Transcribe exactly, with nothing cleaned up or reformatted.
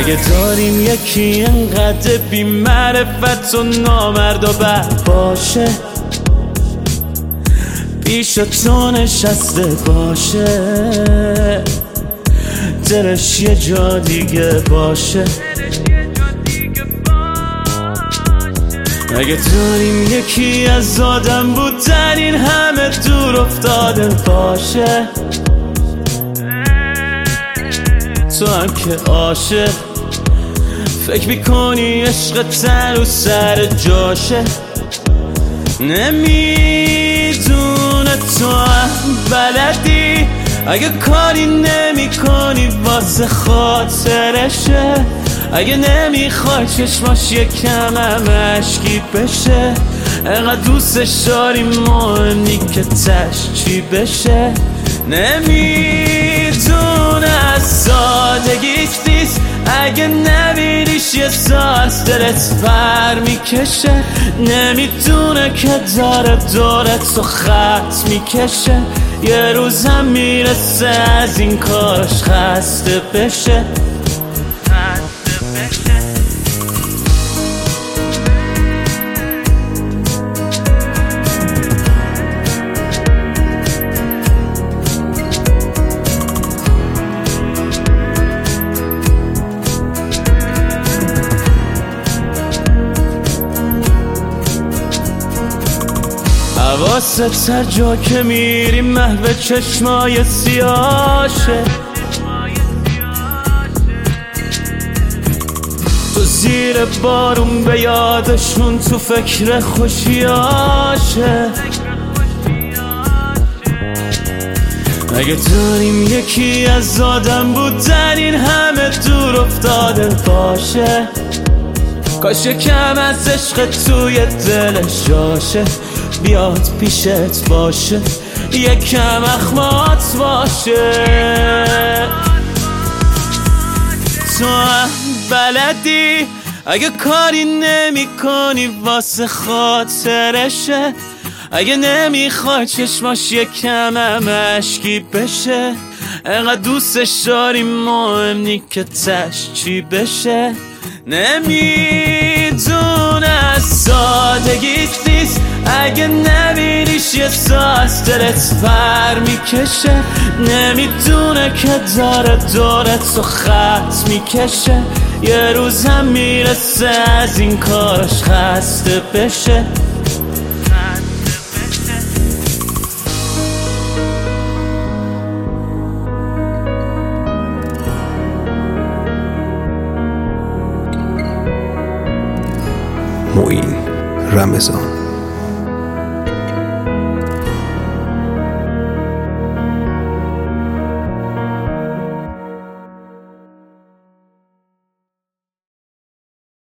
اگه داریم یکی انقدر بی معرفت و نامرد و بد باشه، پیش تو نشسته باشه، دلش یه جا دیگه باشه. اگه داریم یکی از آدم بودن این همه دور افتاده باشه، تو هم که عاشق فکر میکنی عشق تن رو سر جاشه، نمیدونه تو هم بلدی اگه کاری نمی کنی واسه خاطرشه، اگه نمیخوای چشماش یکم هم اشکی بشه، انقدر دوستش داری مهم نی که تش چی بشه. نمیدونه از سادگیش نیست اگه نبینیش یه ساز دلت پر میکشه، نمیدونه که داره دورت و خط میکشه، یه روز هم میرسه از این کارش خسته بشه. حواست هر جا که میری محو چشمای سیاشه، تو زیر بارون به یادشون تو فکر خوشیاشه. اگه داریم یکی از آدم بودن این همه دور افتاده باشه، کاش یکم از عشق توی دلش جاشه، بیاد پیشت باشه، یکم اخمات باشه. تو هم بلدی اگه کاری نمی کنی واسه خاطرشه، اگه نمیخوای چشماش یکم هم اشکی بشه، انقدر دوستش داری مهم نی که تش چی بشه. نمیدونه از سادگیش نیست اگه نبینیش یه ساز دلت پر میکشه، نمیدونه که داره دورت و خط میکشه، یه روز هم میرسه از این کارش خسته بشه. معین رمضان.